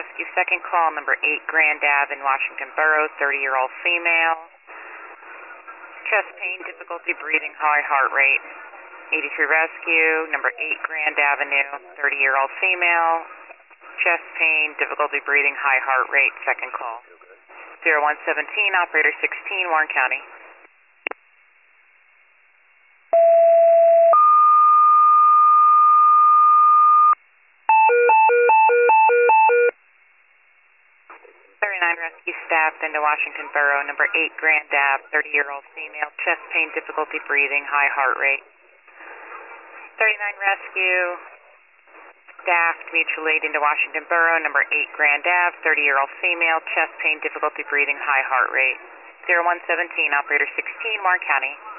Rescue, second call, number 8 Grand Ave in Washington Borough, 30-year-old female. Chest pain, difficulty breathing, high heart rate. 83 Rescue, number 8 Grand Avenue, 30-year-old female. Chest pain, difficulty breathing, high heart rate, second call. 0117, operator 16, Warren County. Rescue staff into Washington Borough, number 8 Grand Ave, 30-year-old female, chest pain, difficulty breathing, high heart rate. 39 Rescue staff to mutual aid into Washington Borough, number 8 Grand Ave, 30-year-old female, chest pain, difficulty breathing, high heart rate. 0117, operator 16, Warren County.